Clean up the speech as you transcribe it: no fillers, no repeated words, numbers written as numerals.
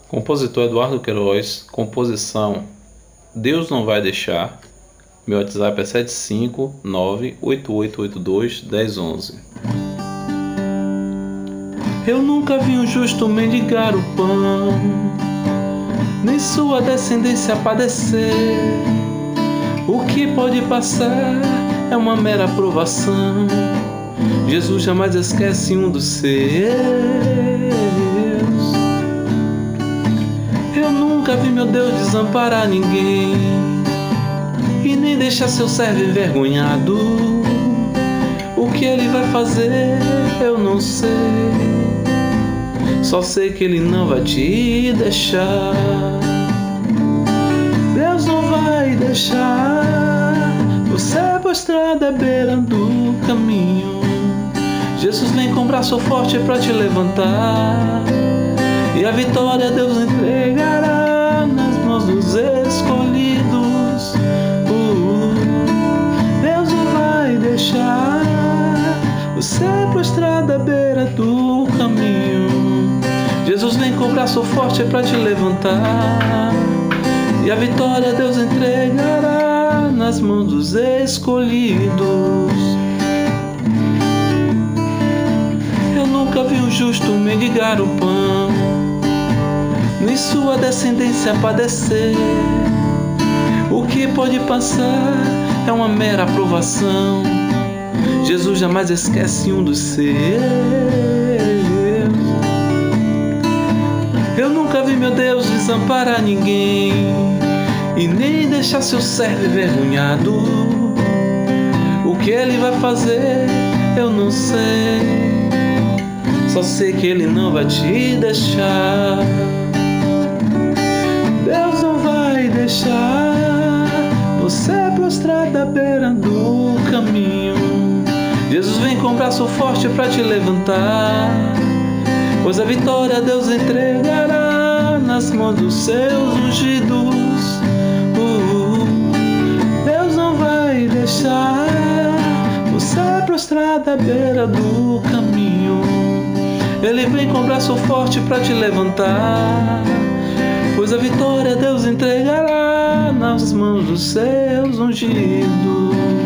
Compositor Eduardo Queiroz, composição Deus Não Vai Deixar. Meu WhatsApp é 75988821011. Eu nunca vi um justo mendigar o pão, nem sua descendência padecer. O que pode passar é uma mera provação. Jesus jamais esquece um dos seus. Eu nunca vi meu Deus desamparar ninguém e nem deixar seu servo envergonhado. O que ele vai fazer eu não sei, só sei que ele não vai te deixar. Deus não vai deixar você prostrado à beira do caminho. Jesus vem com braço forte pra te levantar, e a vitória Deus entregará nas mãos dos escolhidos. Deus não vai deixar você prostrado à beira do caminho. Jesus vem com o braço forte pra te levantar, e a vitória Deus entregará nas mãos dos escolhidos. Eu nunca vi um justo mendigar o pão, nem sua descendência padecer. O que pode passar é uma mera aprovação. Jesus jamais esquece um dos seus. Eu nunca vi meu Deus desamparar ninguém e nem deixar seu servo envergonhado. O que ele vai fazer eu não sei, só sei que ele não vai te deixar. Deus não vai deixar você prostrado à beira do caminho. Jesus vem com o braço forte pra te levantar, pois a vitória Deus entregará nas mãos dos seus ungidos. Deus não vai deixar você prostrado à beira do caminho. Ele vem com o braço forte pra te levantar, pois a vitória Deus entregará nas mãos dos seus ungidos.